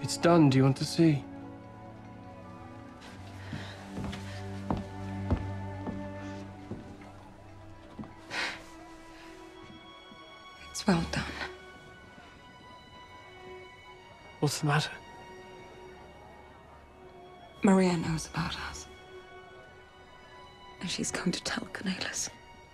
It's done. Do you want to see? It's well done. What's the matter? Maria knows about us. And she's going to tell Cornelis.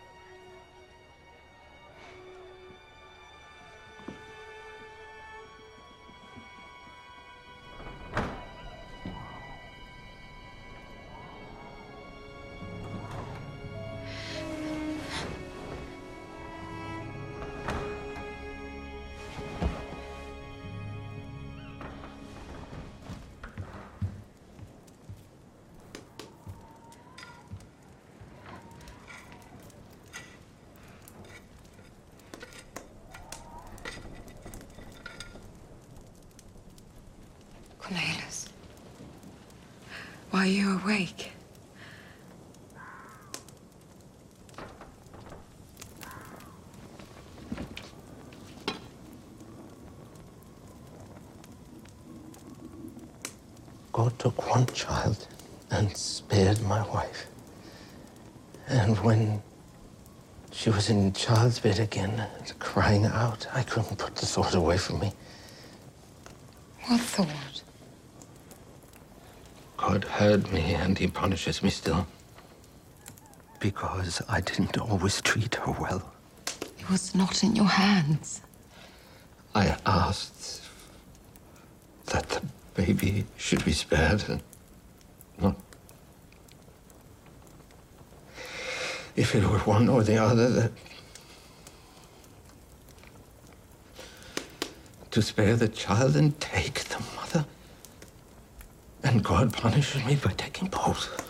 Cornelis, why are you awake? God took one child and spared my wife. And when she was in childbed again and crying out, I couldn't put the thought away from me. What thought? God heard me and he punishes me still. Because I didn't always treat her well. It was not in your hands. I asked that the baby should be spared and not... If it were one or the other, that... to spare the child and take the mother. And God punishes me by taking both.